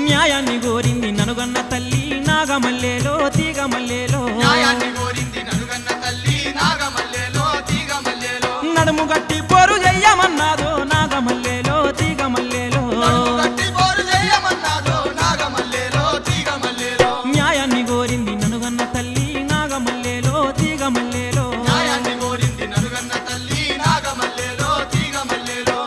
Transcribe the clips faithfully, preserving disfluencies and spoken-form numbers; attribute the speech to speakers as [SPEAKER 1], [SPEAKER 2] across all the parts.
[SPEAKER 1] న్యాయాన్ని గోరింది ననుగన్న తల్లి నాగమల్లేలో తీగమల్లేలో
[SPEAKER 2] న్యాయాన్ని గోరింది ననుగన్న తల్లి నాగమల్లేలో తీగమల్లేలో
[SPEAKER 1] నడుము గట్టి పోరు చెయ్యమన్నాదో నాగమల్లేలో తీగమల్లేలో
[SPEAKER 2] నడుము గట్టి పోరు చెయ్యమన్నాదో నాగమల్లేలో తీగమల్లేలో
[SPEAKER 1] న్యాయాన్ని గోరింది ననుగన్న తల్లి నాగమల్లేలో తీగమల్లేలో
[SPEAKER 2] న్యాయాన్ని గోరింది ననుగన్న తల్లి నాగమల్లేలో తీగమల్లేలో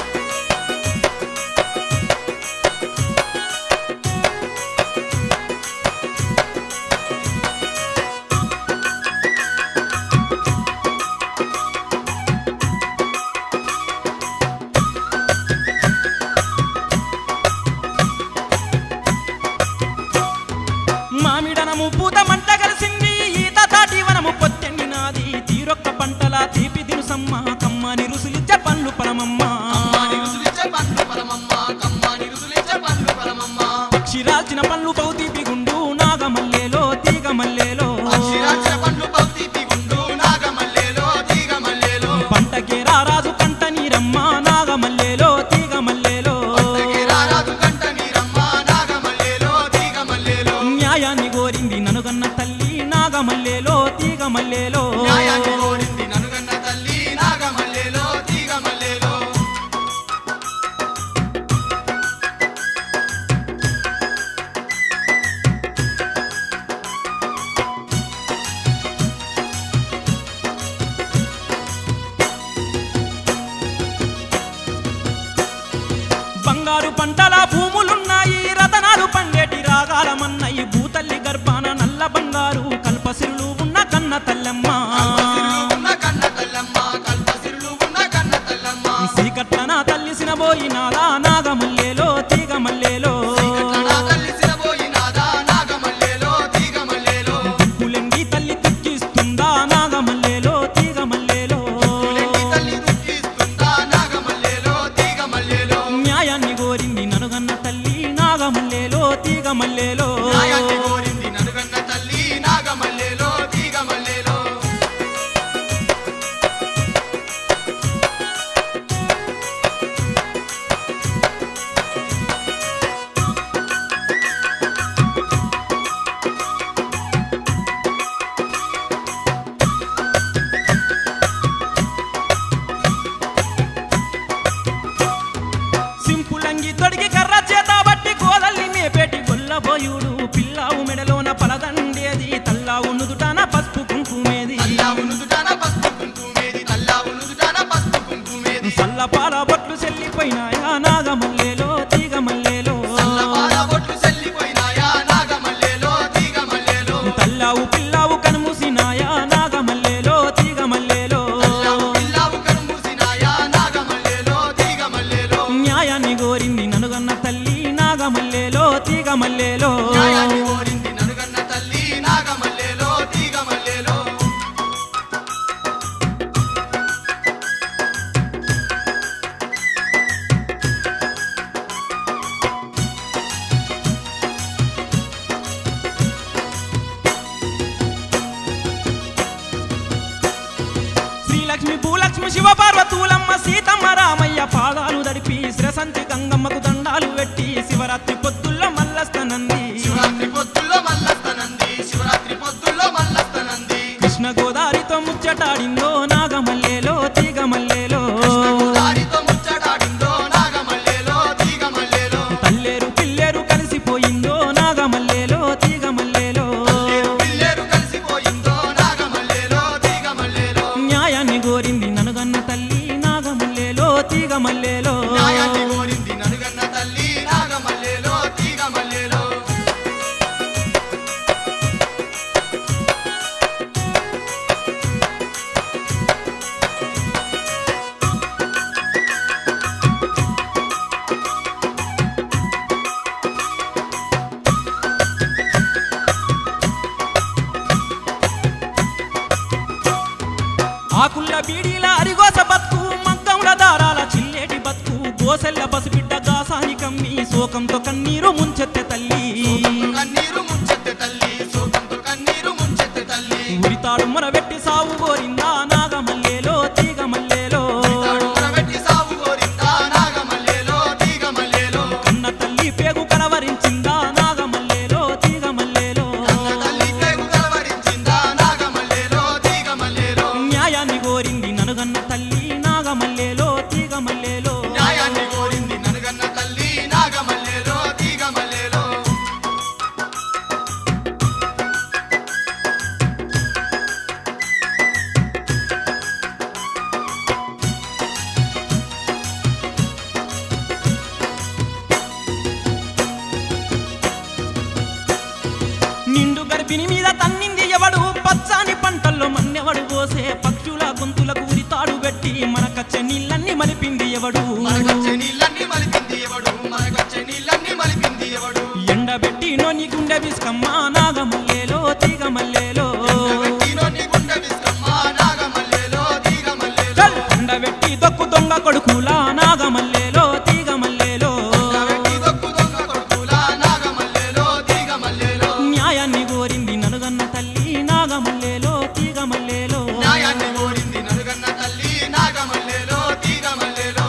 [SPEAKER 1] మామిడనము పూత మంట కలిసింది ఈత తాటి వనము పొత్తెండినాది తీరొక్క పంటల తీపి దినుసమ్మ కమ్మని రుసులిచ్చే పండ్లు పరమమ్మ
[SPEAKER 2] కమ్మని రుసులిచ్చే పండ్లు పరమమ్మ కమ్మని రుసులిచ్చే పండ్లు పరమమ్మ
[SPEAKER 1] అక్షిరాల్చిన పండ్లు పౌతీపి గుండు నాగమల్లేలో తీగమల్లేలో
[SPEAKER 2] అక్షిరాల్చిన పండ్లు పౌతీపి గుండు నాగమల్లేలో తీగమల్లేలో
[SPEAKER 1] పంటకే రారాజు కంట నీరమ్మ నాగమల్లేలో తీగమల్లేలో
[SPEAKER 2] పంటకే రారాజు కంట నీరమ్మ నాగమల్లేలో తీగమల్లేలో
[SPEAKER 1] న్యాయాన్ని గోరింది ననుగన్న తల్లి నాగమల్లేలో తీగమల్లేలో
[SPEAKER 2] న్యాయాన్ని గోరింది ననుగన్న తల్లి నాగమల్లేలో తీగమల్లేలో
[SPEAKER 1] బంగారు పంటల భూములున్నాయి రతనాలు పండేటి రాగాలమన్నాయి భూతల్లి గర్భాన నల్ల బంగారు కల్పసిరులు ఉన్న కన్న తల్లమ్మ
[SPEAKER 2] కల్పసిరులు ఉన్న కన్న తల్లమ్మ కల్పసిరులు ఉన్న కన్న తల్లమ్మ
[SPEAKER 1] సీకట్లన తల్లిసిన పోయినాదా నాగమల్లేలో తీగమల్లేలో
[SPEAKER 2] శ్రీకట్లన తల్లి సిరబోయినాదా నాగమల్లేలో తీగమల్లేలో
[SPEAKER 1] పులంగి తల్లి తిక్కిస్తుందా నాగమల్లేలో తీగమల్లేలో
[SPEAKER 2] పులంగి తల్లి దుఃఖిస్తుందా నాగమల్లేలో తీగమల్లేలో
[SPEAKER 1] న్యాయాన్ని గోరింది ననుగన్న తల్లి నాగమల్లేలో తీగమల్లేలో
[SPEAKER 2] న్యాయాన్ని గోరింది ననుగన్న తల్లి నాగమల్లేలో తీగమల్లేలో
[SPEAKER 1] సింపులంగి తొడిగి కర్ర చేత బట్టి గోదల్ని మేపేటి గొల్లబోయుడు పిల్లావు మెడలోన పలదండేది తల్లావు నుదుటాన పసుపు కుంకుమేది
[SPEAKER 2] తల్లావు నుదుటాన పసుపు కుంకుమేది తల్లావు నుదుటాన పసుపు కుంకుమేది
[SPEAKER 1] సల్లపాల బొట్లు చెల్లిపోయినాయా నాగమల్లేలో తీగమల్లేలో
[SPEAKER 2] సల్లపాల బొట్లు చెల్లిపోయినాయా నాగమల్లేలో తీగమల్లేలో
[SPEAKER 1] తల్లావు పిల్లావు కనుమూసినాయా నాగమల్లేలో తీగమల్లేలో
[SPEAKER 2] తల్లావు పిల్లావు కనుమూసినాయా నాగమల్లేలో తీగమల్లేలో
[SPEAKER 1] న్యాయాన్ని గోరింది ననుగన్న తల్లి నాగమల్లేలో తీగమల్లేలో
[SPEAKER 2] న్యాయాన్ని గోరింది ననుగన్న తల్లి నాగమల్లేలో తీగమల్లేలో
[SPEAKER 1] శ్రీలక్ష్మి భూలక్ష్మి శివ పార్వతూలమ్మ సీతమ్మ రామయ్య పాదాలు దడిపి శ్రసంతి గంగమ్మకు దండాలు పెట్టి శివరాత్రి పొద్దుల్లో మల్లస్తనంది
[SPEAKER 2] శివరాత్రి పొద్దుల్లో మల్లస్తనంది శివరాత్రి పొద్దుల్లో మల్లస్తనంది
[SPEAKER 1] కృష్ణ గోదారితో ముచ్చటాడిందో నాగమల్లేలో తీగమల్లేలో
[SPEAKER 2] దారితో ముచ్చటాడిందో నాగమల్లేలో తీగమల్లేలో
[SPEAKER 1] తల్లేరు పిల్లేరు కలిసిపోయిందో నాగమల్లేలో తీగమల్లేలో
[SPEAKER 2] తల్లేరు పిల్లేరు కలిసిపోయిందో నాగమల్లేలో తీగమల్లేలో
[SPEAKER 1] న్యాయాన్ని గోరింది ననుగన్న తల్లి నాగమల్లేలో తీగమల్లేలో
[SPEAKER 2] న్యాయాన్ని గోరింది ననుగన్న తల్లి నాగమల్లేలో తీగమల్లేలో
[SPEAKER 1] ఆకుల్ల బీడీల అరిగోస బతుకు మగ్గంల దారాల చిల్లేటి బతుకు గోసెల్ల పసిబిడ్డ గాసాని కమ్మి శోకంతో కన్నీరు ముంచెత్తె తల్లి
[SPEAKER 2] కన్నీరు ముంచెత్తె తల్లి శోకంతో కన్నీరు ముంచెత్తె తల్లి
[SPEAKER 1] ఉరితాడు మొరబెట్టి సావు కోరిందా నాగమల్లేలో తీగమల్లేలో
[SPEAKER 2] తాడు మొరబెట్టి సావు కోరిందా నాగమల్లేలో తీగమల్లేలో
[SPEAKER 1] కన్న తల్లి పేగు కనవరించిందా ఎవడు పోసే పక్షుల గొంతులకు ఉరితాడు పెట్టి మనకచ్చే నీళ్ళన్ని మలిపింది ఎవడు
[SPEAKER 2] మనకొచ్చే నీళ్ళన్ని మలిపింది ఎవడు మనకొచ్చే నీళ్ళన్ని మలిపింది ఎవడు
[SPEAKER 1] ఎండబెట్టి నోని గుండె విస్కమ్మ నాగమల్లేలో తీగ మల్లేలో
[SPEAKER 2] ఎండబెట్టినో నీ గుండె విస్కమ్మ నాగమల్లేలో తీగ మల్లేలో
[SPEAKER 1] చల్ ఎండబెట్టి దొక్కు దొంగ కొడుకుల నాగమల్లేలో తీగ మల్లేలో
[SPEAKER 2] ఎండబెట్టి దొక్కు దొంగ కొడుకుల నాగమల్లేలో తీగ మల్లేలో
[SPEAKER 1] న్యాయాన్ని కోరింది నలుగన్న తల్లి నాగమల్లేలో తీగ మల్లేలో
[SPEAKER 2] న్యాయాన్ని కోరింది నలుగన్న తల్లి నాగమల్లేలో తీగ మల్లేలో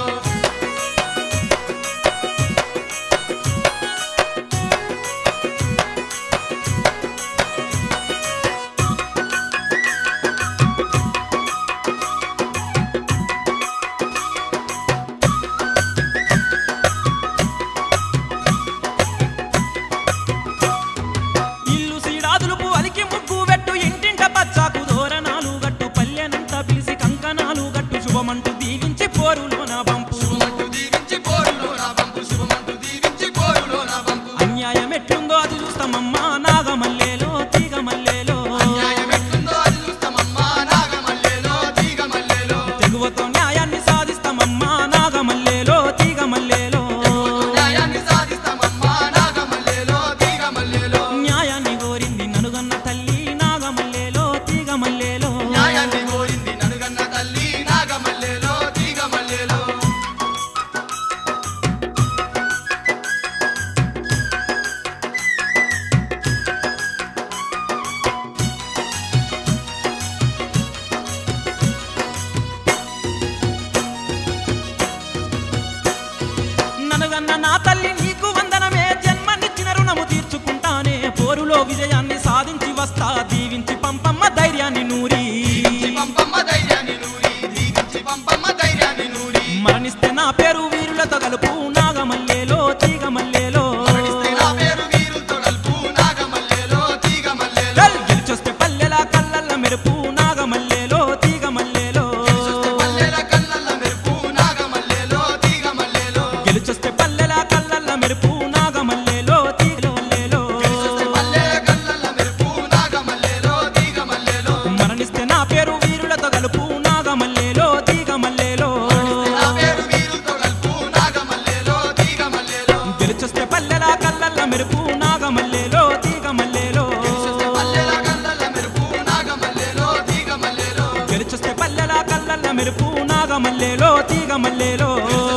[SPEAKER 1] ఇల్లు సీడాదులుపు అలికి ముగ్గు పెట్టు ఇంటింట పచ్చాకు దోరణాలు గట్టు పల్లెనంతా పిలిసి కంకణాలు గట్టు శుభమంటూ దీవించి పోరులోన బంపు
[SPEAKER 2] శుభమంటూ దీవించి పోరులో నా బంపు శుభమంటూ దీవించి పోరులో నా బంపు
[SPEAKER 1] అన్యాయం ఎట్లుందో అది చూస్తామమ్మా నాగమల్లేలో తీగ మల్లేలో
[SPEAKER 2] న్యాయం ఎట్లుందో అది చూస్తామమ్మా నాగమల్లేలో తీగ మల్లేలో
[SPEAKER 1] తెగువతో న్యాయాన్ని సాధిస్తామమ్మా నాగమల్లేలో తీగ మల్లేలో
[SPEAKER 2] న్యాయాన్ని సాధిస్తామమ్మా నాగమల్లేలో తీగ మల్లేలో
[SPEAKER 1] న్యాయాన్ని కోరింది నలుగన్న తల్లి నాగమల్లేలో తీగ మల్లేలో
[SPEAKER 2] న్యాయాన్ని కోరింది నలుగన్న తల్లి నాగమల్లేలో తీగ మల్లేలో
[SPEAKER 1] నలుగన్న నా తల్లి నీకు వందనమే జన్మనిచ్చిన రుణము తీర్చుకుంటానే పోరులో విజయాన్ని సాధించి వస్తా దీవించి పంపమ్మ ధైర్యాన్ని నూరి
[SPEAKER 2] దీవించి పంపమ్మ ధైర్యాన్ని నూరి దీవించి పంపమ్మ ధైర్యాన్ని నూరి
[SPEAKER 1] మరణిస్తే నా పేరు వీరులతో కలుపు నాగమల్లేలో తీగ మల్లేలో
[SPEAKER 2] మరణిస్తే నా పేరు వీరులతో కలుపు నాగమల్లేలో తీగ మల్లేలో
[SPEAKER 1] చల్ గెలిచొస్తే పల్లెల కళ్ళల్ల మెరుపు నాగమల్లేలో తీగ మల్లేలో
[SPEAKER 2] గెలిచొస్తే పల్లెల కళ్ళల్ల మెరుపు నాగమల్లేలో తీగ మల్లేలో
[SPEAKER 1] గెలిచొస్తే పల్లెల కళ్ళల్ల మెరుపు నాగమల్లేలో తీగ మల్లేలో
[SPEAKER 2] గెలిచొస్తే పల్లెల కళ్ళల్ల మెరుపు నాగమల్లేలో తీగ మల్లేలో
[SPEAKER 1] మరణిస్తే నా పేరు వీరులతో కలుపు నాగమల్లేలో తీగ మల్లేలో
[SPEAKER 2] నా పేరు వీరులతో కలుపు నాగమల్లేలో తీగ మల్లేలో
[SPEAKER 1] గెలిచొస్తే పల్లెల కళ్ళల్ల మెరుపు నాగమల్లేలో తీగ మల్లేలో
[SPEAKER 2] గెలిచొస్తే పల్లెల కళ్ళల్ల మెరుపు నాగమల్లేలో తీగ మల్లేలో
[SPEAKER 1] గెలిచొస్తే పల్లెల కళ్ళల్ల మెరుపు నాగమల్లేలో తీగ మల్లేలో